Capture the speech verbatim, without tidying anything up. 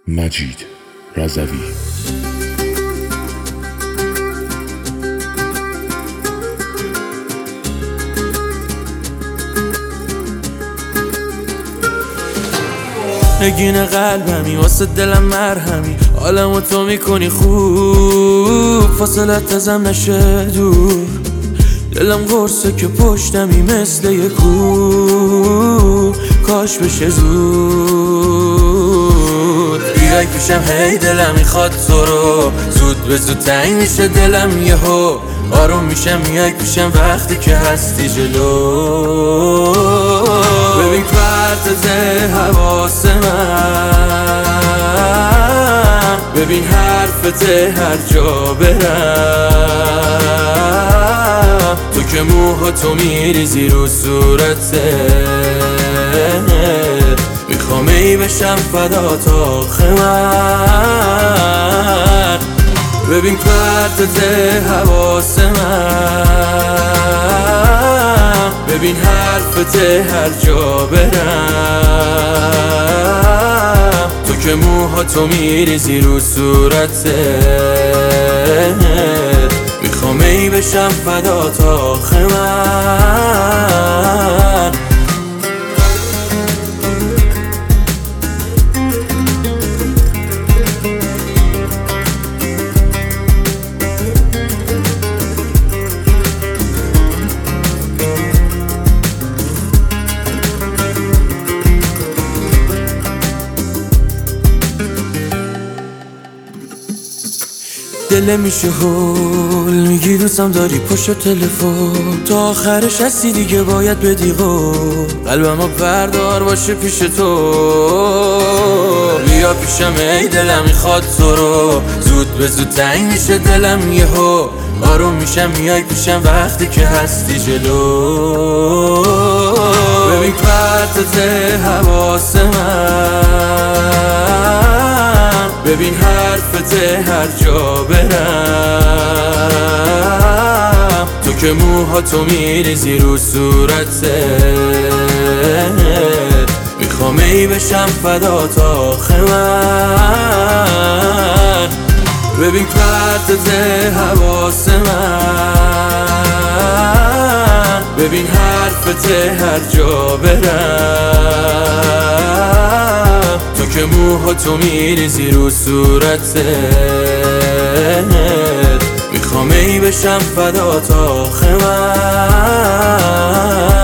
مجید رضوی. نگین قلبمی واسه دلم مرهمی، حالمو تو میکنی خوب، فاصلت ازم نشه دور. دلم قرصه که پشتمی مثل یه کوه، کاش بشه زود. بیای پیشم هی دلم میخواد تو رو، زود به زود تنگ میشه دلم یهو. آروم میشم میای پیشم وقتی که هستی جلو. ببین پرتت حواس من، ببین حرفت هر جا برم. تو که موهاتو میریزی رو صورته، میخوام ای بشم فدات آخه من. ببین پرتت حواس من، ببین حرفت هر جا برم. تو که موهاتو میریزی رو صورته، میخوام ای بشم فدات آخه من. دل میشه هول، میگی دوستم داری پشت تلفن، تا آخرش هستی دیگه باید بدی قول. قلبمو بردار باشه پیش تو، بیا پیشم ای دلم میخواد تو رو، زود به زود تنگ میشه دلم یهو. آروم میشم میای پیشم وقتی که هستی جلو. ببین پرتت حواس من، ببین حرفت هر جا برم. تو که موهاتو میریزی رو صورته، میخوام ای بشم فدات آخه من. ببین پرتت حواس من، ببین حرفت هر جا برم. تو که موهاتو میریزی رو صورته، میخوام ای بشم فدات آخه من.